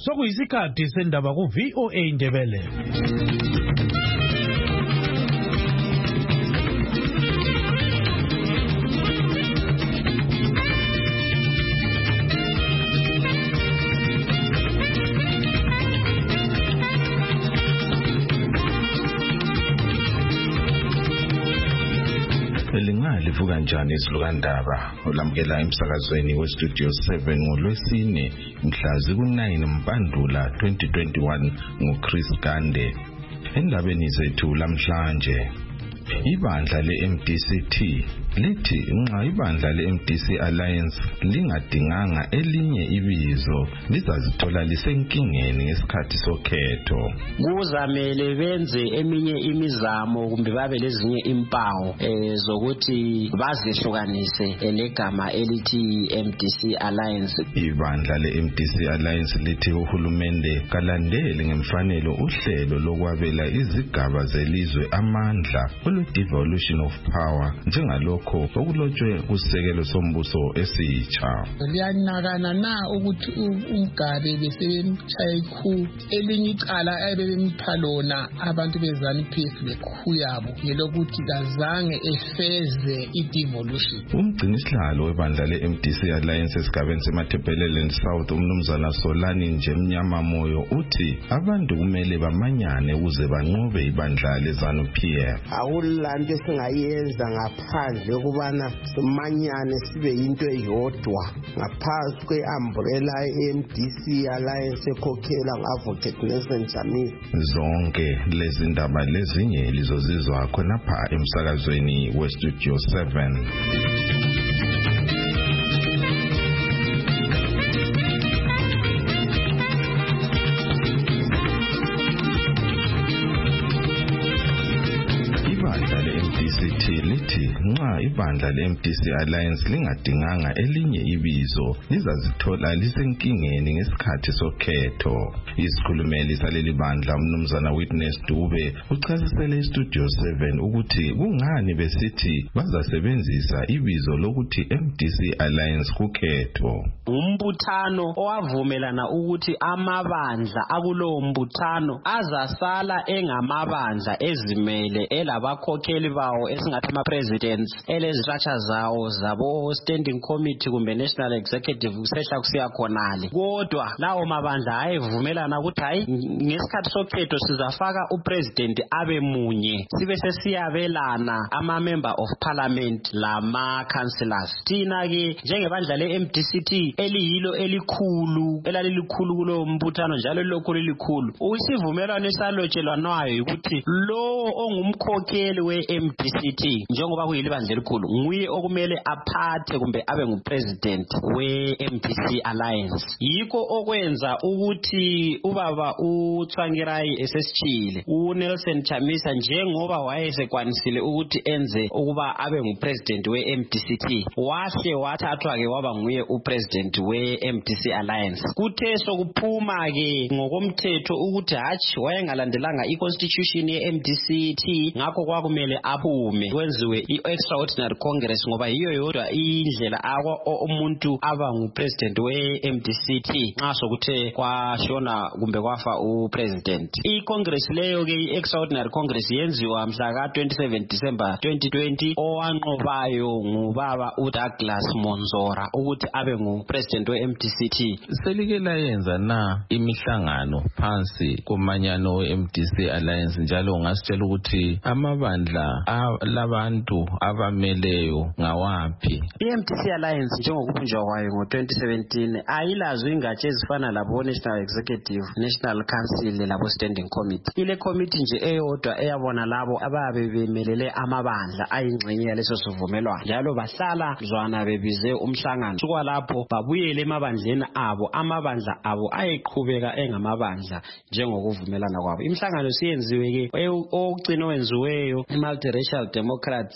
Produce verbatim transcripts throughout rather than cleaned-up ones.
sokuyisikhathi sendaba ku V O A Indebele. Livuka njani isilukandaba olamukela emsakazweni we Studio seven ngolwesine mhla ku nine Mpandula twenty twenty-one nguChris Gande. Endabeni zethu lamhlanje, ibandla le-M D C T lithi nxa ibandla le-M D C Alliance lingadinganga elinye ibizo lizazithola lisenkingeni ngesikhathi sokhetho. Kuzamele benze eminye imizamo kumbe babe lezinye impawu eh, zokuthi bazihlukanise legama elithi M D C Alliance. Ibandla le-M D C Alliance lithi uhulumende kalandele ngemfanelo uhlelo lokwabela izigaba zelizwe amandla kwe-devolution of power njengalokho okulotshwe kusekelo sombuso esitsha. Liyanakana na ukuthi uMgabe besebemtshaya ikhu elinye icala ebebemtha lona abantu beZANU-P F lekhu yabo yelokuthi kazange efeze i-devolution. Umgcinisihlalo webandla le-M D C Alliance esigabeni seMathebeleland South umnumzana Solani Njemnyama Moyo uthi abantu kumele bamanyane ukuze banqobe ibandla leZANU-P F. Awulanto singayenza ngaphandle ukubana simanyane sibe into eyodwa ngaphansi kwe-umbrella ye-M D C Alliance ekhokhela ngu-Advocate Nelson Chamisa. Zonke lezi ndaba lezinye lizozizwa khonapha emsakazweni we Studio seven. Lithi nxa ibandla le-M D C Alliance lingadinganga elinye ibizo lizazithola lisenkingeni ngesikhathi sokhetho. Isikhulumeli saleli bandla umnumzana Witness Dube uchasisele iStudio seven ukuthi kungani besithi bazasebenzisa ibizo lokuthi M D C Alliance kukhetho. Umbuthano owavumelana ukuthi amabandla akulowo mbuthano azasala engamabandla ezimele elabakhokheli bawo esingathi ama-presidents elezistratsha zawo zabo standing committee kumbe national executive kusehla kusiya khonale. Kodwa lawo mabandla ayevumelana ukuthi hayi ngesikhathi sokhetho sizafaka upresident abe munye sibe sesiyabelana ama-member of parliament lama-councillors. Thina ke njengebandla le-M D C T eliyilo elikhulu elalilikhulu kulo mbuthano njalo lilokhulu elikhulu, isivumelwano esalotshelwanwayo ukuthi lo ongumkhokheli we-M D C T njengoba kuyilibandla elikhulu nguye okumele aphathe kumbe abe ngupresident we-M D C Alliance. Yikho okwenza ukuthi ubaba uTsvangirai esesichile uNelson Chamisa njengoba wayesekwanisile ukuthi enze ukuba abe ngupresident we-M D C T wahle wathathwa ke waba nguye upresident we-M D C Alliance. Kuthe sokuphuma ke ngokomthetho ukuthi hatshi wayengalandelanga i-constitution ye-M D C T ngakho kwakumele aphume kwenziwe i-extraordinary congress ngoba yiyo yodwa indlela akwa umuntu aba ngupresident we-M D C T nxa sokuthe kwashona kumbe kwafa upresident. I-congress leyo ke i-extraordinary congress yenziwa mhla ka twenty-seven December twenty twenty owanqobayo ngubaba uDouglas Monzora ukuthi abe ngupresident we-M D C T. Selike layenza na imihlangano phansi komanyano we-M D C Alliance njalo ngasitshela ukuthi amabandla labantu abameleyo ngawaphi? I-M D C Alliance njengokubunjwa kwayo ngo twenty seventeen ayilazo ingatsha ezifana labo National Executive, National Council labo Standing Committee. Ile committee nje eyodwa eyabona labo ababe bemelele amabandla ayingxenye yaleso sivumelwano njalo bahlala zwana bebize umhlangano. Sukwa lapho babuyele emabandleni abo, amabandla abo ayeqhubeka engamabandla njengokuvumelana kwabo. Imhlangano siyenziwe ke okugcina wenziweyo i-Multiracial Democrats eh,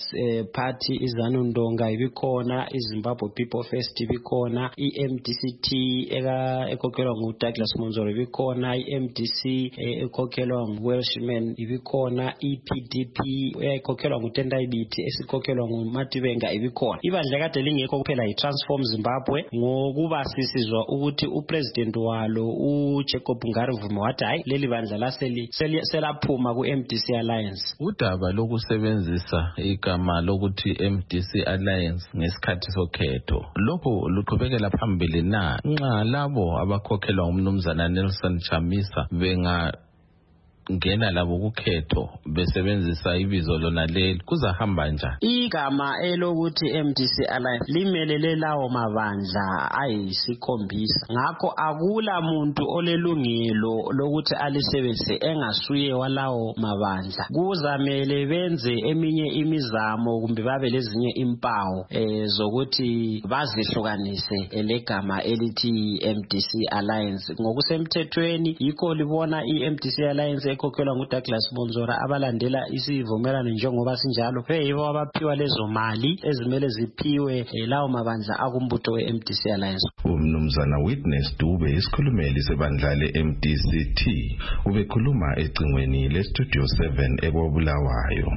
party iZANU Ndonga ibikhona, iZimbabwe People First ibikhona, i-M D C T eka ekhokhelwa nguDouglas Monzoro ibikhona, i-M D C ekhokhelwa nguWelshman ibikhona, i-P D P ekhokhelwa nguTendai Biti esikhokhelwa nguMatibenga ibikhona. Ibandla kade lingekho kuphela yi-Transform Zimbabwe ngokuba sisizwa ukuthi upresident walo uJacob Ngarivume wathi hayi leli bandla laseli selaphuma ku-M D C Alliance. Udaba lokusebenzisa igama lokuthi M D C Alliance ngesikhathi sokhetho lokho luqhubekela phambili na nxa labo abakhokhelwa ngumnumzana Nelson Chamisa benga ngena labo kukhetho besebenzisa ibizo lona leli kuzahamba njani? Igama elokuthi M D C Alliance limelele lawo mabandla ayisikhombisa, ngakho akula muntu olelungelo lokuthi alisebenzise engasuye walawo mabandla. Kuzamele benze eminye imizamo kumbe babe lezinye impawu eh, zokuthi bazihlukanise elegama elithi M D C Alliance. Ngokusemthethweni yikho libona i-M D C Alliance ekhokhelwa nguDouglas Monzoro abalandela isivumelano njengoba sinjalo yibo abaphiwa lezo mali ezimele ziphiwe lawo mabandla akumbutho we-M D C Alliance. Umnumzana Witness Dube isikhulumeli sebandla le-M D C T ubekhuluma ecingweni le-Studio seven eKobulawayo.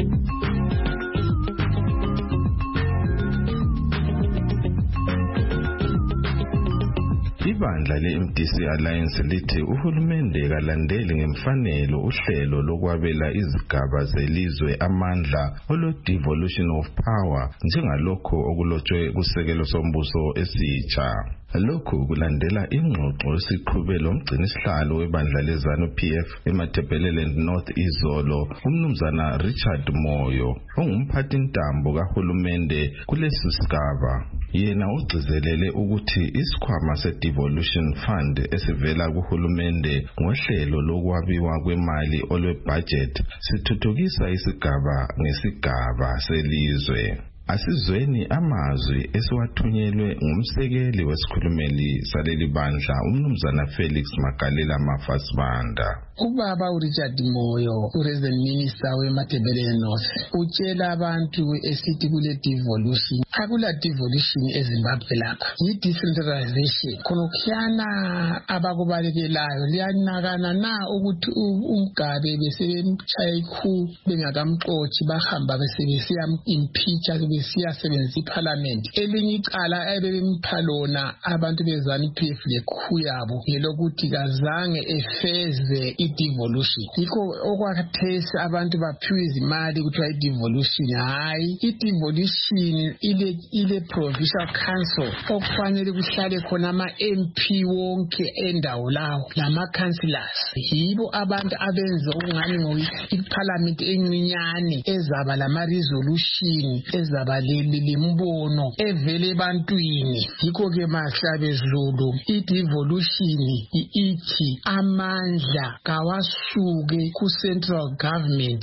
Ibandla le-M D C Alliance lithi uhulumende kalandeli ngemfanelo uhlelo lokwabela izigaba zelizwe amandla olo devolution of power njengalokho okulotshwe kusekelo sombuso esitsha. Lokhu kulandela ingxoxo esiqhubelo umgcinisihlalo webandla leZANU P F eMatabeleland North izolo umnumzana Richard Moyo ongumphathi ntambo kahulumende kulesi sigaba. Yena ugcizelele ukuthi isikhwama se-Devolution Fund esivela kuhulumende ngohlelo lokwabiwa kwemali olwe-budget sithuthukisa isigaba ngesigaba selizwe. Asizweni amazwi esiwathunyelwe ngumsekeli wesikhulumeli saleli bandla umnumzana Felix Magalela Mafasibanda. Ubaba uRichard Moyo, uResident Minister weMatabeleland North, utshela abantu esithi kule devolution. Akula devolution eZimbabwe lapha. Yi-decentralization. Khonokuyana abakubalekelayo liyanakana na ukuthi uMgabe besebemtshaya ikhu bengakamxothi bahamba besebesiya impeacha besiyasebenzisa iParliament. Elinye icala ebebempha lona abantu beZANU P F lekhu yabo ngelokuthi kazange efeze i-devolution. Yikho okwakhathesi abantu baphiwe izimali kuthiwa i-devolution. Hayi, i-devolution ile ile provincial council okufanele kuhlale khona ama-M P wonke endawo lawo lama-councillors. Yibo abantu abenza okungani ngoyi-parliament encinyane ezaba lama-resolution ezaba lembono evele ebantwini. Yikho-ke mahlabe Zulu i-devolution ithi amandla kawasuke ku-central government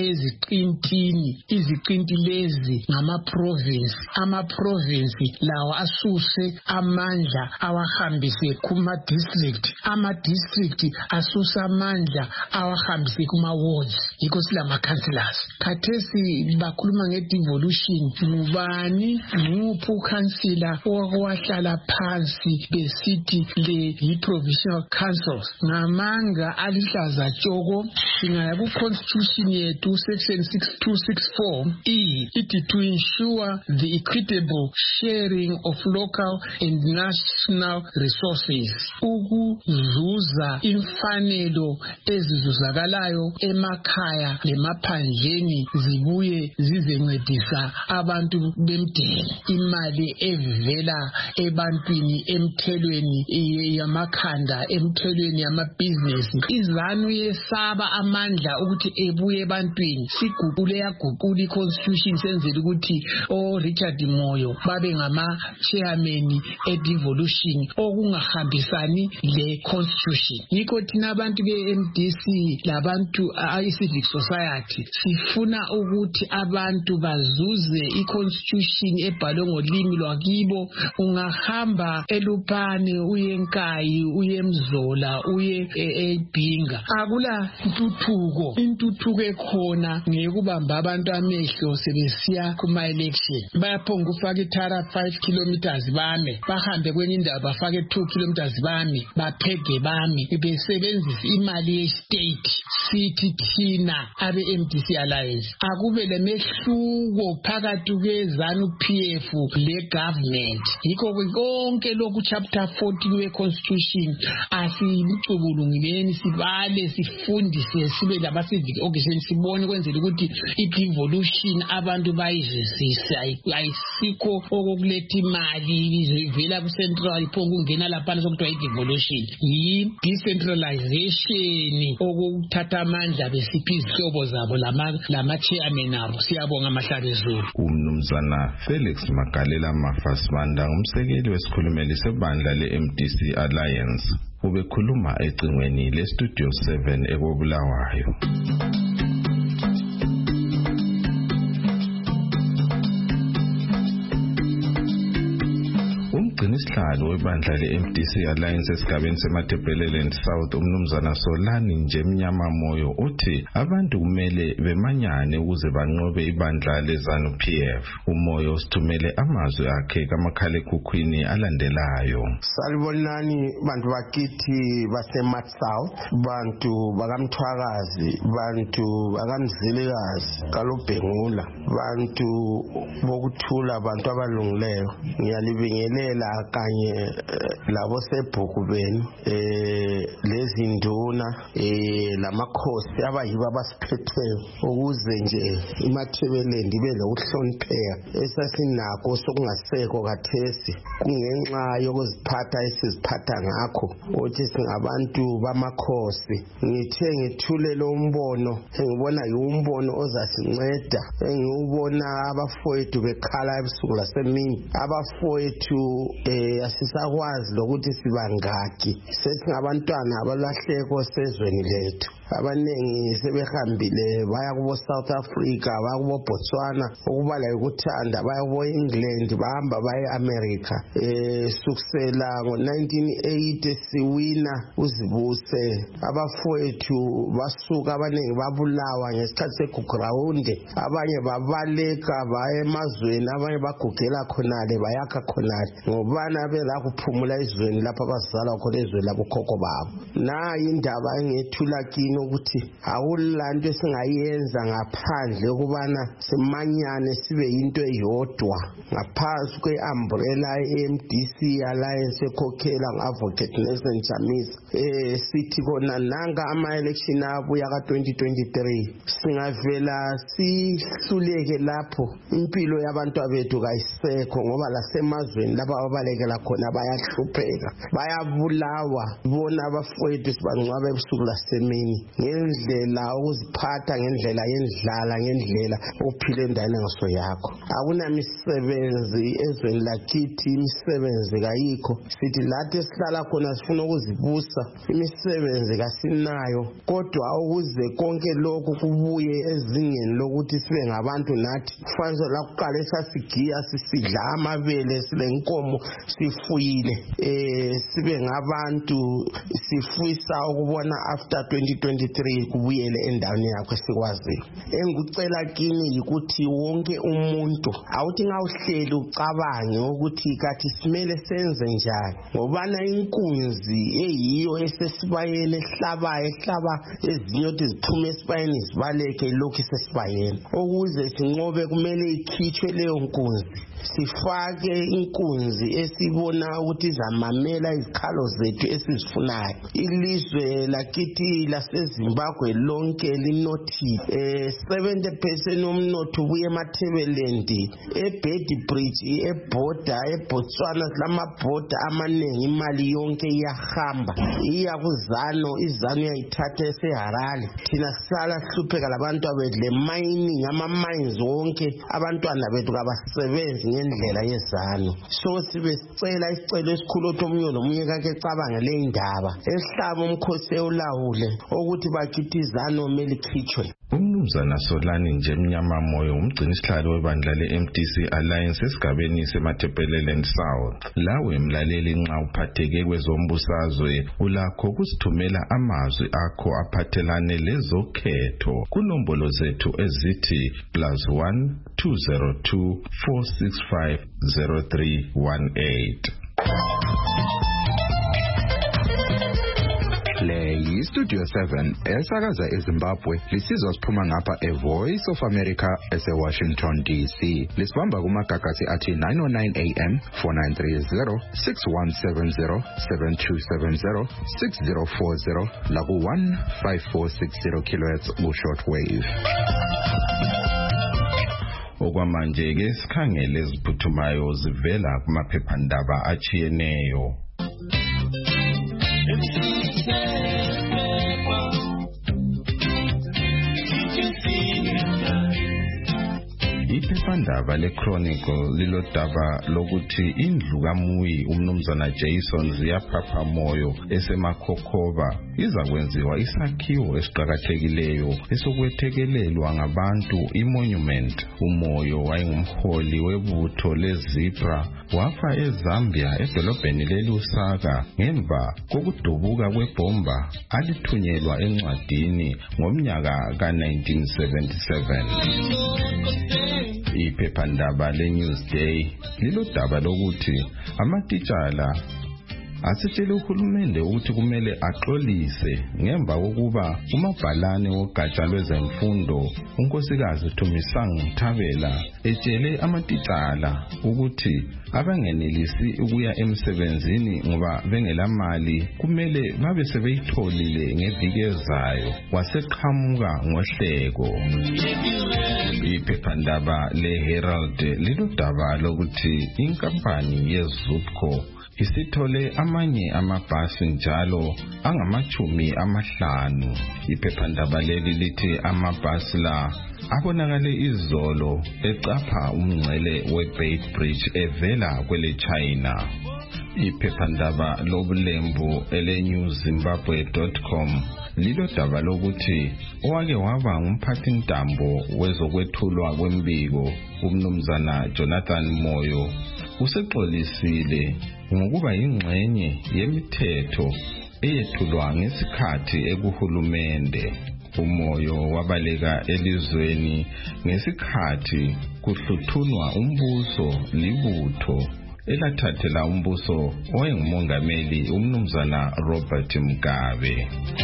ayeziqintini. Iziqinti lezi ngama-province. Ama-province lawo asuse amandla awahambise kuma-district. Ama-district asuse amandla awahambise kuma-wards. Yikho silama-councillors. Khathesi bakhuluma nge-devolution. Ngubani nguphi ukhansila owahlala phansi besithi le yi-provincial councils? Ngamanga alihlaza tshoko. Singaya ku-constitution yethu section six two six four e ithi to ensure the equitable sharing of local and national resources. Ukuzuza imfanelo ezizuzakalayo emakhaya lemaphandleni zibuye zizencedisa abantu bemdeni. Imali evela ebantwini emthelweni yamakhanda emthelweni yamabhizinesi. iZANU yesaba amandla ukuthi ebuye ebantwini. Siguqule yaguqula i-constitution senzela ukuthi o Richard Moyo babe ngama-chairman e-devolution okungahambisani le-constitution. Yikho thina abantu be-M D C labantu i-civic society sifuna ukuthi abantu bazuze i-constitution ebhalwe ngolimi lwakibo. Ungahamba eLupane uye eNkayi uye eMzola uye eBhinga, akula ntuthuko. Intuthuko ekhona ngeyokubamba abantu amehlo sebesiya kuma-election. Bayaphonga ukufaka ithara five kilometers bame, bahambe kwenye indawo bafake two kilometers bame, baphege bame, besebenzisa imali ye-state. Sithi thina abe-M D C Alliance akube lemehluko phakathi kwe-ZANU-P F le-government. Yikho konke lokhu chapter fourteen we-constitution asilicubulungileni, sibale, sifundise, sibe lama-civic organization, sibone kwenzela ukuthi i-devolution abantu bayizwisise. Ayisikho okokuletha imali ivela ku-central iphonga ungena laphana sokuthiwa i-devolution. Yi-decentralization okuthatha amandla besiphi izihlobo zabo lama-chairman abo. Siyabonga Mahlabezulu. Umnumzana Felix Magalela Mafasibanda ngumsekeli wesikhulumeli sebandla le-M D C Alliance ubekhuluma ecingweni le-Studio seven ekobulawayo. Umgcinisihlalo webandla le-M D C Alliance esigabeni seMatabeleland South umnumzana Solani Njemnyama Moyo uthi abantu kumele bemanyane ukuze banqobe ibandla le-ZANU-P F. Umoyo usithumele amazwi akhe kamakhalekhukhwini alandelayo. Salibonani bantu bakithi baseMat South, bantu bakamthwakazi, bantu bakamzilikazi kalobhengula, bantu bokuthula, bantu abalungileyo. Ngiyalibingelela kanye labo sebhuku benu eh lezi nduna eh lamakhosi abayiba abasiphetheyo ukuze nje iMatabeleland ibe lokuhlonipheka esasinako sokungaseko kathesi kungenxa yokuziphatha esiziphatha ngakho ukuthi singabantu bamakhosi. Ngithe ngithule lo mbono engibona yiwumbono ozasinceda, engiubona abafowethu bekhala ebusuku lasemini, abafowethu eh asisakwazi lokuthi sibangaki, sesingabantwana abalahleko sezweni lethu. Abanengi sebehambile baya kubo South Africa, baya kubo Botswana, ukubala ukuthanda baya kubo England, bahamba baya America. Eh sukusela ngo nineteen eighty siwina uzibuse, abafowethu basuka abanengi babulawa ngesikhathi segugrawunde, abanye babaleka baya emazweni, abanye bagugela khonale bayakha khonale ngobana bela kuphumula izweni lapha bazala khona izweni labo khokho babo. Na indaba engethula kini ukuthi awulanto esingayenza ngaphandle ukubana simanyane sibe into eyodwa ngaphansi kwe-umbrella ye-M D C Alliance ekhokhela ngu-Advocate Nelson Chamisa. Eh sithi kona nanga ama-election abuya ka twenty twenty-three singavela sihluleke lapho impilo yabantu abethu kayisekho, ngoba lasemazweni lapha ababalekela khona bayahlupheka, bayabulawa. Bona abafowethu sibangcwabe ebusuku lasemini ngendlela ukuziphatha, ngendlela yendlala, ngendlela uphile endaweni ngaso yakho. Akunamisebenzi ezweni lakithi, imisebenzi kayikho. Sithi lathi esihlala khona sifuna ukuzibusa, imisebenzi kasinayo, kodwa ukuze konke lokhu kubuye ezingeni lokuthi sibe ngabantu nathi kufanele la kuqala sasigiya sisidla amabele silenkomo sifuyile, eh sibe ngabantu sifisa ukubona after twenty twenty-three kubuyele endaweni yakho esikwaziyo. Engikucela kini yikuthi wonke umuntu awuthi ngawuhleli ucabange ukuthi kathi simele senze njani, ngobana inkunzi eyiyo esesibayeni ehlabayo ehlaba ezinye ukuthi ziphume esibayeni zibaleke lokhu sesibayeni. Ukuze sinqobe kumele ikhitshwe leyo nkunzi, sifake inkunzi esibona ukuthi izamamela izikhalo zethu esizifunayo. Ilizwe lakithi laseZimbabwe lonke linothile, eh seventy percent omnotho ubuye eMatabeleland, eBedbridge, eBorder, eBotswana lamabhoda amanengi, imali yonke iyahamba iya kuzano, izano yayithatha eseHarare. Thina sala hlupheka labantu abedle mining, ama-mines wonke abantwana bethu kabasebenzi ngendlela yezano. So sibe sicela isicelo esikhulu ukuthi omunye nomunye kake cabange le ndaba esihlaba umkhosi ewulawule ukuthi bakithi izano mele ikhitshwe. Umnumzana Solani Njemnyama Moyo umgcini isihlalo webandla le-M D C Alliance esigabeni seMatabeleland South. Lawe mlaleli nxa uphatheke kwezombusazwe ulakho ukusithumela amazwi akho aphathelane lezokhetho kunombolo zethu ezithi plus one two zero two four six five zero three one eight. Le yi-Studio seven esakaza eZimbabwe lisizwa siphuma ngapha e-Voice of America ese-Washington D C. Lisibamba kumagagasi athi nine oh nine A M, four nine three zero, six one seven zero, seven two seven zero, six zero four zero laku one five four six zero kilohertz ku-shortwave. Okwamanje ke sikhangele eziphuthumayo zivela kumaphephandaba achiyeneyo. Iphephandaba le-Chronicle lilodaba lokuthi indlu kaMuyi umnumzana Jason Ziyaphapha Moyo esemakhokhoba izakwenziwa isakhiwo esiqhakathekileyo esokwethekelelwa ngabantu imonument. Umoyo wayengumholi webutho leZebra wafa eZambia edolobheni leLusaka ngemva kokudubuka kwebomba alithunyelwa encwadini ngomnyaka ka nineteen seventy-seven. Iphephandaba le-Newsday lilodaba lokuthi amatitshala asitshela uhulumende ukuthi kumele axolise ngemva kokuba umabhalane wogatsha lwezemfundo unkosikazi Thumisang Mthabela etshele amatitshala ukuthi abangenelisi ukuya emsebenzini ngoba bengelamali kumele babe sebeyitholile ngeviki ezayo waseqhamuka ngohleko. Iphephandaba le-Herald lilodaba lokuthi inkampani yeZupco isithole amanye amabhasi njalo angamachumi amahlanu. Iphephandaba leli lithi amabhasi la abonakale izolo ecapha umngcele we-Beit Bridge evela kwele China. Iphephandaba lobulembu ele-new zimbabwe dot com lilodaba lokuthi owake waba ngumphathintambo wezokwethulwa kwembiko umnumzana Jonathan Moyo usexolisile ngokuba ingxenye yemithetho eyethulwa ngesikhathi ekuhulumende. Umoyo wabaleka elizweni ngesikhathi kuhluthunwa umbuso libutho elathathela umbuso owayengumongameli umnumzana Robert Mugabe.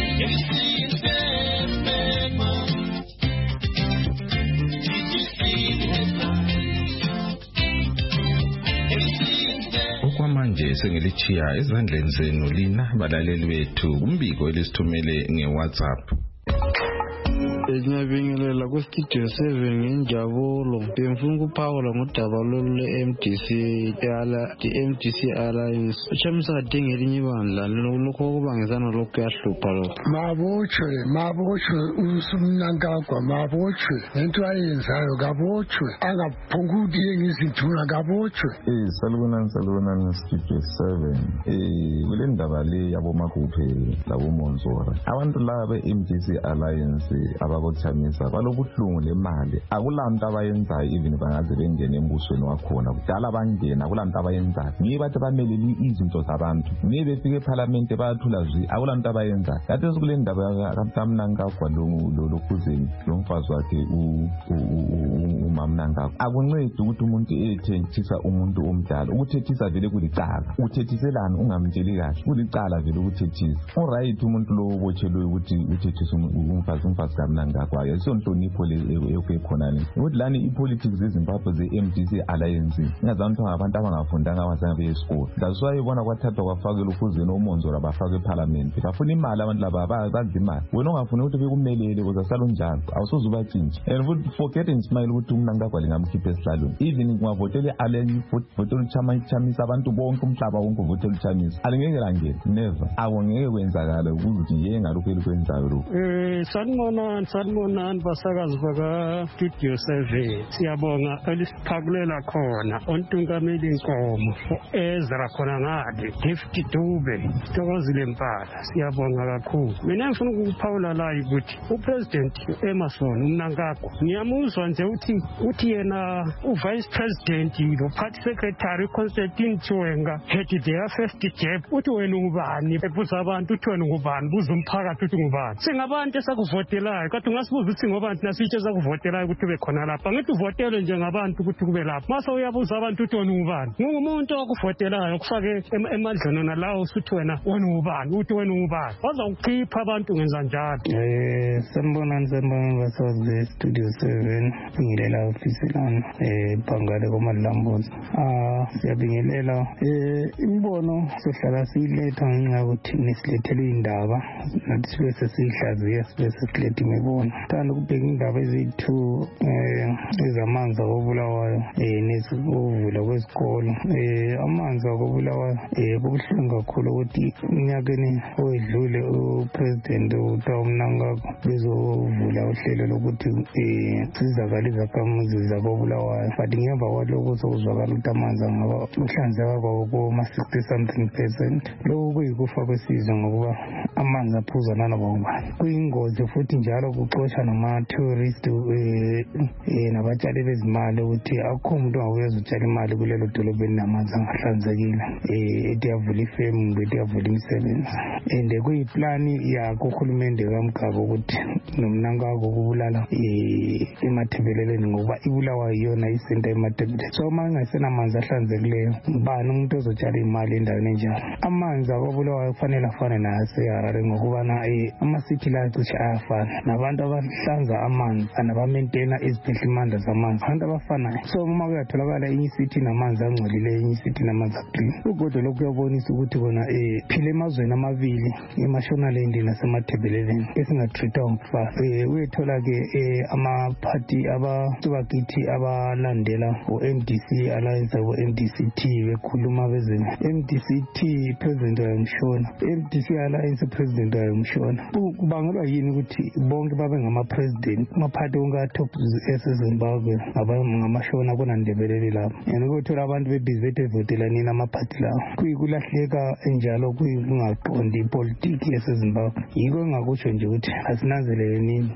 Okwamanje sengilichiya ezandleni zenu lina balaleli bethu umbiko elisithumele ngeWhatsApp. Ngiyabingelela ku-Studio seven ngenjabulo. Bengifuna ukuphawula ngodaba lolu le-M D C ala i-M D C Alliance. Uchamisa kadinga elinye ibandla lokho okubangizana lokho kuyahlupha lokho. Mabotshwe, mabotshwe usumnankagwa, mabotshwe ngento ayenzayo kabotshwe, angaphunguthi engizinduna kabotshwe. Eh salubonani salubonani Studio seven. Eh kule ndaba le yabomakhuphe labomonzora. Abantu laba be-M D C Alliance abakothamisa balobuhlungu lemali akulanto abayenzayo even bangaze bengene embusweni wakhona kudala bangena akulanto abayenzayo ngiye bathi bameleli izinto zabantu ngiye befike eParliament bayathula zwi akulanto abayenzayo kathi sekule ndaba kaMnangagwa lokhuzeni lomfazi wakhe uMamnangagwa akuncedi ukuthi umuntu ethethisa umuntu omdala ukuthethisa vele kulicala uthethiselana ungamtsheli kahle kulicala vele ukuthethisa uright umuntu lo obotshelwe ukuthi uthethisa umfazi umfazi kaMnangagwa yasonhlonipho le ekhona le ukuthi lani ipolitics eZimbabwe ze-M D C Alliance ngazantu ngabantu abangafundanga abazange beyesikole ngazwayo bona kwathathwa kwafakela ukhuzeni omonzora bafaka eParliament bafuna imali abantu laba badla imali wena ungafuna ukuthi bekumelele uzasala unjalo awusoze ubatshintshe and futhi forgetting smile ukuthi uMnangagwa lingamkhipha esihlalweni even kungavotela i-Alliance votela uchamisa abantu bonke umhlaba wonke votela uchamisa alingeke langena never awongeke kwenzakala ukuthi yeye ngalokho elikwenzayo lokho eh sanibona sanibonani basakazi baka Studio seven. Siyabonga elisiphakulela khona ontungameli inkomo Ezra khona ngade Gift Dube Thokozile Mpala. Siyabonga kakhulu. Mina ngifuna ukuphawula la ukuthi uPresident Emerson Mnangagwa ngiyamuzwa nje uthi uthi yena uVice President lo Party Secretary Constantine Chiwenga head their first jab uthi wena ubani ebuza abantu uthi wena ngubani buza umphakathi uthi ngubani singabantu esakuvotelayo kodwa ngasibuza ukuthi ngobantu nasitshe sakuvotelayo ukuthi ube khona lapha ngithi uvotele njengabantu ukuthi kube lapha mase uyabuza abantu uthi wena ubani ngumuntu okuvotelayo kufake emandleni nalawo uthi wena wena ubani uthi wena ubani bazawukhipha abantu ngenza njalo. eh sanibonani sanibonani basazi Studio seven bingelela office lana eh Bangale koMalambozi. ah siyabingelela eh imbono sohlala siletha ngenxa yokuthi nisilethele indaba nathi sibe sesihlaziya sibe sesilethe imibona thanda ukubheka indaba ezithu eh ezamanzi okubulawayo eh nesivula kwesikolo eh amanzi okubulawayo eh kubuhlungu kakhulu ukuthi unyakeni oyedlule upresident uThabo Mnangagwa bezovula uhlelo lokuthi eh sizakala izakhamuzi zabobulawayo but ngemva kwalokho sokuzwakala ukuthi amanzi angaba uhlanzeka kwawo kuma sixty something percent. Lokhu kuyikufa kwesizwe ngokuba amanzi aphuza nanobani kuyingozi futhi njalo kuxosha nama tourist eh nabatshali bezimali ukuthi akukho umuntu ongaweza utshala imali kulelo dolobha elinamanzi angahlanzekile eh ethi yavula ifemu ethi yavula imisebenzi and kuyiplani yakho uhulumende kaMgaba ukuthi noMnangagwa ukubulala eh emathebeleleni ngoba ibulawa yiyona isenta emathebeleleni so manje asenamanzi ahlanzekileyo bani umuntu ozotshala imali endaweni enjalo. Amanzi ababulawayo kufanele afane naseHarare ngokuba na eh ama-city lights cishe ayafana nabantu abahlanza amanzi anabamaintaina iziphihlimanda zamanzi abantu abafanayo so uma kuyatholakala enye city namanzi angcolileyo enye city namanzi aqina ugodwa lokhu kuyabonisa ukuthi kona eh phile emazweni amabili eMashonaland nasemathebeleleni esingatreatwa ngokufa eh uyethola ke eh ama-party abakithi abalandela u-M D C alliance u-M D C T bekhuluma bezeni M D C T president wayemshona M D C alliance president wayemshona kubangelwa yini ukuthi bonke babe ngama-president amaphathi onke atop eseZimbabwe ngamashona kunandebeleli lapho and ukuthola abantu bebhizi evotelanini amaphathi lawo kuyikulahleka enjalo kuyingaqondi ipolitiki yaseZimbabwe yiko engakutsho nje ukuthi asinanzelele nini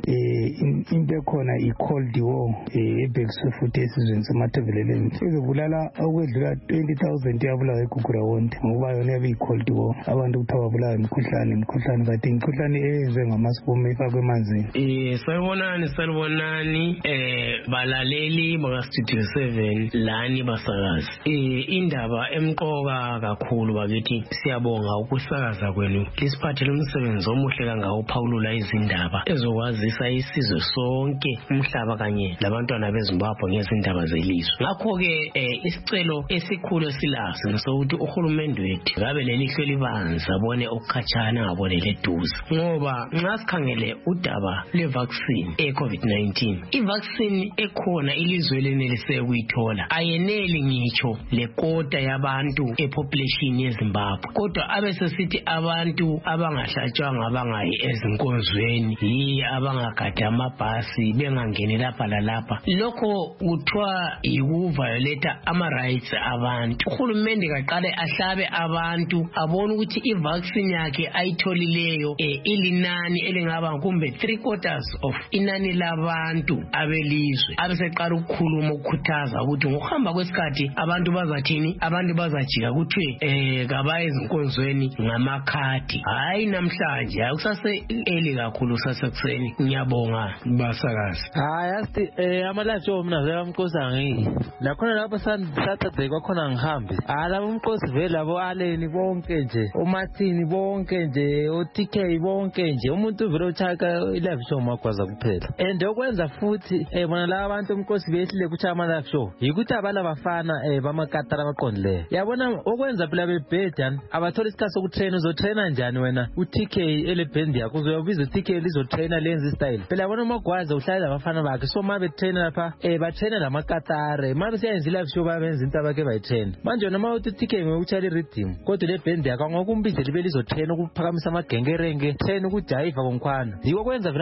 eh into ekhona i-cold war eh ebhekiswe futhi esizweni semathebeleleni ezobulala okwedlula twenty thousand yabulawa eGugura wonke ngoba yona yabe i-cold war abantu kuthiwa babulawa imikhuhlane imikhuhlane kanti imikhuhlane eyenziwe ngamasibome efakwe emanzini. eh sayibonani sayibonani eh balaleli baka Studio seven lani basakazi eh indaba emqoka kakhulu bakithi siyabonga ukusakaza kwenu lisiphathele umsebenzi omuhle kangaka uphawulula izindaba ezokwazisa isizwe sonke umhlaba kanye labantwana beZimbabwe ngezindaba zelizwe. Ngakho ke eh isicelo esikhulu esilaso sokuthi uhulumende wethu ngabe lelihlo libanzi abone okukhatshana ngabone leduze ngoba nxa sikhangele udaba le vaccine e COVID nineteen i vaccine ekhona ilizwe lenelise ukuyithola ayeneli ngitsho lekota yabantu e population yeZimbabwe kodwa abesesithi abantu abangahlatshwanga abangayi ezinkonzweni yi abangagada amabhasi bengangeni lapha lalapha lokho kuthiwa yikuviolate ama rights abantu. Uhulumende kaqale ahlabe abantu abone ukuthi i vaccine yakhe ayitholileyo eh, ilinani elingaba kumbe three quarters of inani labantu abelizwe abeseqala ukukhuluma ukukhuthaza ukuthi ngokuhamba kwesikhathi abantu bazathini abantu bazajika kuthi eh kabaye ezinkonzweni ngamakhadi hayi namhlanje akusase eli kakhulu sasekuseni. Ngiyabonga basakazi. hayi asti eh amalathi omna vela umkhosa ngi lakhona lapho Saturday kwakhona ngihambe ala umkhosi vele labo aleni bonke nje uMartin bonke nje uT K bonke nje umuntu vele uchaka live show magwaza kuphela and okwenza futhi eh bona la abantu umkhosi behlile kucha ama live show yikuthi abala bafana eh bamakatara baqondileyo yabona okwenza phela bebhedan abathola isikhathi sokutrain uzotraina njani wena uT K ele band yakho uzoyabiza uT K lizotraina lenze style phela yabona magwaza uhlala abafana bakhe so mabe trainer lapha eh ba trainer lamakatare mabe siyenza live show babenza into abake bayitrain manje noma uthi uT K ngokutshela irhythm kodwa le band yakho ngokumbizela libe lizotraina ukuphakamisa amagengerenge train ukujive konkhwana yiko kwenza vina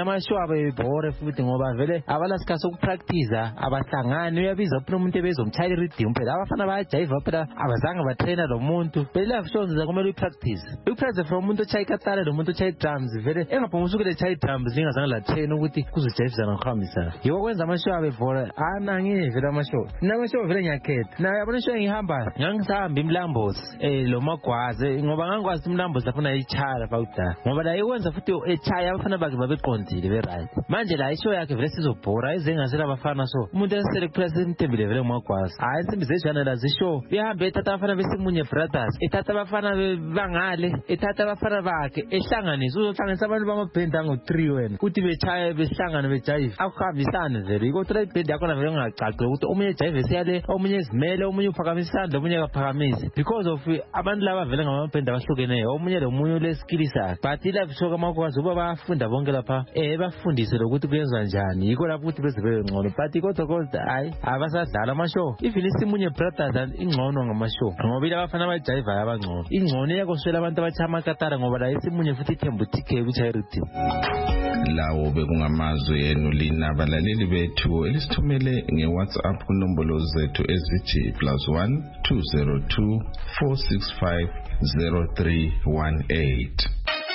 amashow abebhore futhi ngoba vele abalasikhathi sokupractice abahlangani uyabiza phela umuntu ebezomtshaya i-rhythm phela abafana bayajive phela abazange batraina lo muntu vele live shows zakumele upractice upractice from umuntu ochaya ikatara lo muntu ochaya drums vele engaphuma usukele chaya drums lingazange la train ukuthi kuzojayivisa ngokuhambisa yiko kwenza amashow abebhore ana ngive la amashow namashow vele ngiyakhetha na yabona show ngihamba ngangisahamba imlambosi eh lo magwaze ngoba ngangikwazi imlambosi afuna ichaya bawuda ngoba la ikwenza futhi echaya abafana bakhe babeqondile be right manje la ishow yakhe vele sizobhora izengasela abafana so umuntu esele kuphela simthembile vele ngomagwazi hayi insimbi zejana la zishow ihambe ethatha abafana besimunye brothers ethatha abafana bangale ethatha abafana bakhe ehlanganisa uzohlanganisa abantu bamabhenda ngo three wena kuthi bechaya behlangana bejive akuhambisane vele iko three band yakho vele ungacace ukuthi omunye jive siyale omunye izimele omunye uphakamisa isandla omunye akaphakamisi because of abantu laba vele ngamabhenda abahlukeneyo omunye lo munye leskill sakhe but live show kamakwazi uba bafunda bonke lapha eh bafundise lokuthi kuyenzwa njani yiko lapho ukuthi beze bebe ngcono but kodwa kodwa hayi abasadlala amashow even isimunye brothers ingcono ngamashow ngoba ilabafana abajive abangcono ingcono yakoswela abantu abachama katara ngoba la isimunye futhi ithembu T K kuchayirity lawo bekungamazwe enu lina balaleli bethu elisithumele ngeWhatsApp kunombolo zethu ezithi plus one two zero two four six five zero three one eight.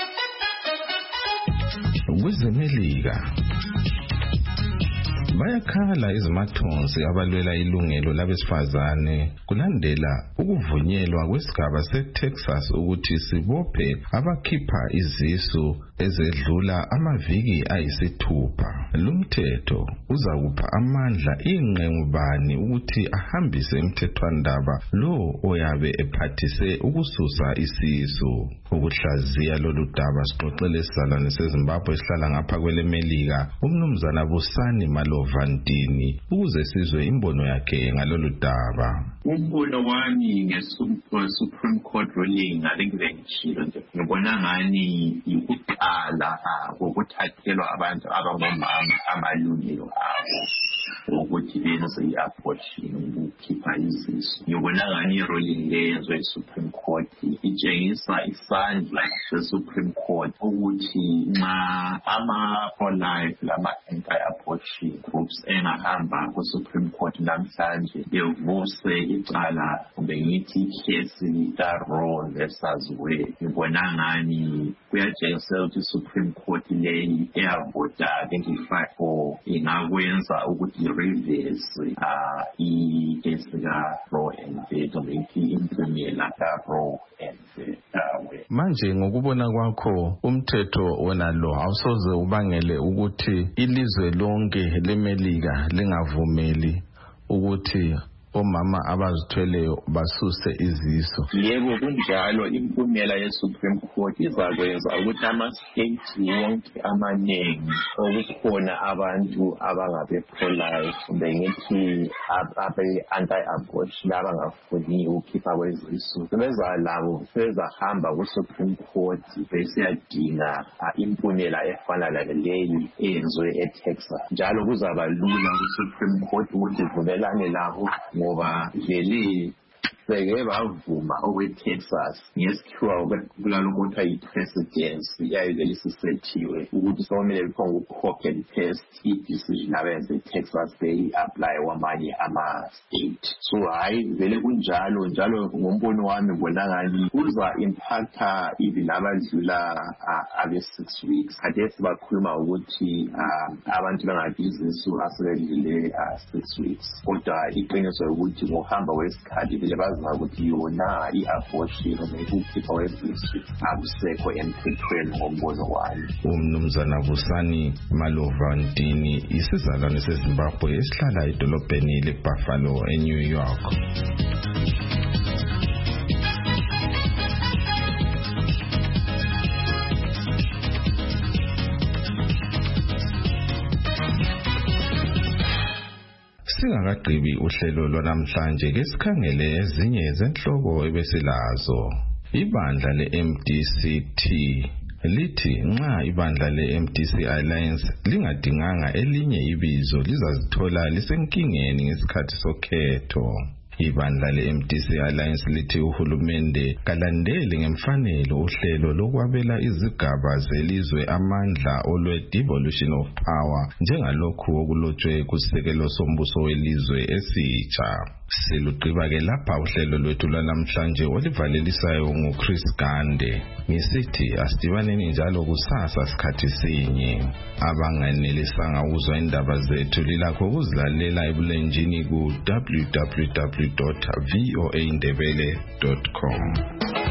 Kwezemelika bayakhala izimathonsi abalwela ilungelo labesifazane kulandela ukuvunyelwa kwesigaba seTexas ukuthi sibophe abakhipha izisu ezedlula amaviki ayisithupha. Lumthetho uzakupha amandla ingqengubani ukuthi ahambise umthethwandaba lo oyabe ephathise ukususa isisu. Ukuhlaziya lolu daba sixoxele isizalwane seZimbabwe esihlala ngapha kwelemelika umnumzana Busani Malovandini ukuze sizwe imbono yakhe ngalolu daba. Umbono wami nge-Supreme Court ruling I think bengishilo nje ngibona ngani ukuqala ukuthathelwa abantu abangomama amalungelo abo ukuthi benze i-abortion ukukhipha izisu. Ngibona ngani i-ruling leyenzwe i-Supreme Court itshengisa isandla se-Supreme Court ukuthi nxa ama-pro-life lama-anti-abortion groups engahamba ku-Supreme Court namhlanje bevuse icala kumbe ngithi ikhesi ka-Roe versus Wade. Ngibona ngani kuyatshengisa ukuthi i-Supreme Court leyi eyavota twenty-five four ingakwenza ukuthi reverse ikhesi ka-Roe and Wade kumbe ngithi impumela ka-Roe and Wade. Manje ngokubona kwakho umthetho wona lo awusoze ubangele ukuthi ilizwe lonke lemelika lingavumeli ukuthi omama abazithweleyo basuse iziso? Yebo kunjalo, impumela ye-Supreme Court izakwenza ukuthi ama-state wonke amaningi okukhona abantu abangabe pro-life kumbe ngithi abe-anti-abortion abangafuni ukukhipha kwezisu beza labo bezahamba ku-Supreme Court besiyadinga impumela efana leyi eyenziwe eTexas. Njalo kuzaba lula ku-Supreme Court ukuthi ivumelane labo ngoba vele seke bavuma okwe-Texas ngesikhiwa kulalokho kuthiwa yi-precedence iyayivele isisethiwe ukuthi somele likhona ukukhokhe li-test i-decision abenze i-Texas beyi-apply kwamanye ama-state. So hayi vele kunjalo njalo ngombono wami ngibona ngani kuza impacta even abadlula abe-six weeks. Khathesi bakhuluma ukuthi abantu bangabizisu asebedlule six weeks. Kodwa iqiniso ukuthi ngokuhamba kwesikhathi vele bazi ukuthi yona i-abortion ukukhipha kwezisu akusekho emthethweni ngombono wami. Umnumzana Busani Malovandini isizalwane seZimbabwe esihlala edolobheni leBuffalo eNew York. Singakagqibi uhlelo lwanamhlanje ke sikhangele ezinye zenhloko ebesilazo. Ibandla le-M D C T lithi nxa ibandla le-M D C Alliance lingadinganga elinye ibizo lizazithola lisenkingeni ngesikhathi sokhetho. Ibandla le-M D C Alliance lithi uhulumende kalandeli ngemfanelo uhlelo lokwabela izigaba zelizwe amandla olwe-devolution of power njengalokhu okulotshwe kusekelo sombuso welizwe esitsha. Silugqiba-ke lapha uhlelo lwethu lwanamhlanje olivalelisayo nguChris Gande. Ngisithi asidibaneni njalo kusasa sikhathi sinye. Abanganelisanga ukuzwa indaba zethu lilakho ukuzilalela ebulenjini ku w w w dot voa ndebele dot com.